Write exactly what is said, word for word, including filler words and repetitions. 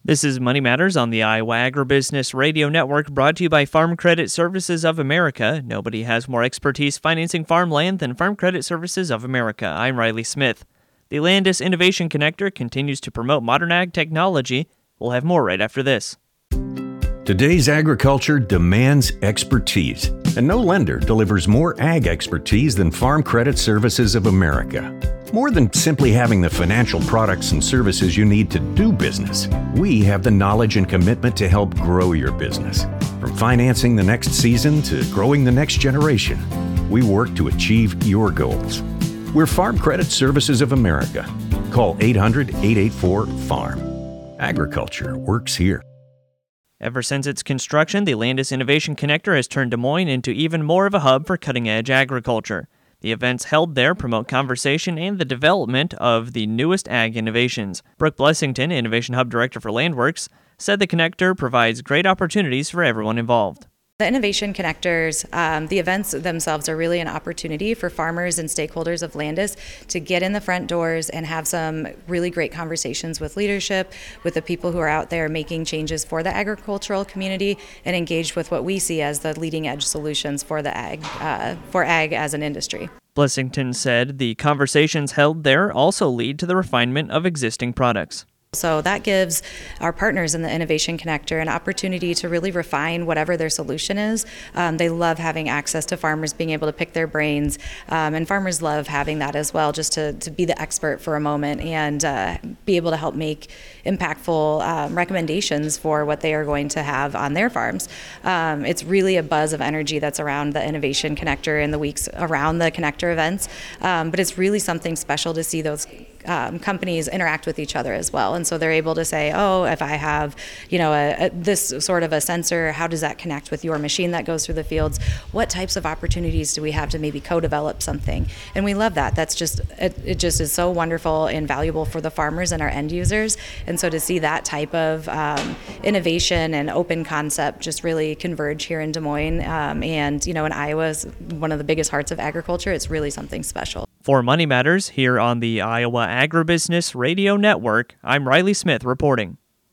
This is Money Matters on the Iowa Agribusiness Radio Network, brought to you by Farm Credit Services of America. Nobody has more expertise financing farmland than Farm Credit Services of America. I'm Riley Smith. The Landis Innovation Connector continues to promote modern ag technology. We'll have more right after this. Today's agriculture demands expertise, and no lender delivers more ag expertise than Farm Credit Services of America. More than simply having the financial products and services you need to do business, we have the knowledge and commitment to help grow your business. From financing the next season to growing the next generation, we work to achieve your goals. We're Farm Credit Services of America. Call eight hundred, eight eight four, farm. Agriculture works here. Ever since its construction, the Landis Innovation Connector has turned Des Moines into even more of a hub for cutting-edge agriculture. The events held there promote conversation and the development of the newest ag innovations. Brooke Blessington, Innovation Hub Director for Landworks, said the connector provides great opportunities for everyone involved. The Innovation Connectors, um, the events themselves are really an opportunity for farmers and stakeholders of Landis to get in the front doors and have some really great conversations with leadership, with the people who are out there making changes for the agricultural community, and engaged with what we see as the leading edge solutions for the ag, uh, for ag as an industry. Blessington said the conversations held there also lead to the refinement of existing products. So that gives our partners in the Innovation Connector an opportunity to really refine whatever their solution is. Um, they love having access to farmers, being able to pick their brains, um, and farmers love having that as well, just to, to be the expert for a moment and uh, be able to help make impactful um, recommendations for what they are going to have on their farms. Um, it's really a buzz of energy that's around the Innovation Connector in the weeks around the Connector events, um, but it's really something special to see those Um, companies interact with each other as well, and so they're able to say, oh, if I have, you know, a, a, this sort of a sensor, how does that connect with your machine that goes through the fields? What types of opportunities do we have to maybe co-develop something? And we love that. That's just it, it just is so wonderful and valuable for the farmers and our end users. And so to see that type of um, innovation and open concept just really converge here in Des Moines, um, and you know, in Iowa is one of the biggest hearts of agriculture. It's really something special. For Money Matters here on the Iowa Agribusiness Radio Network, I'm Riley Smith reporting.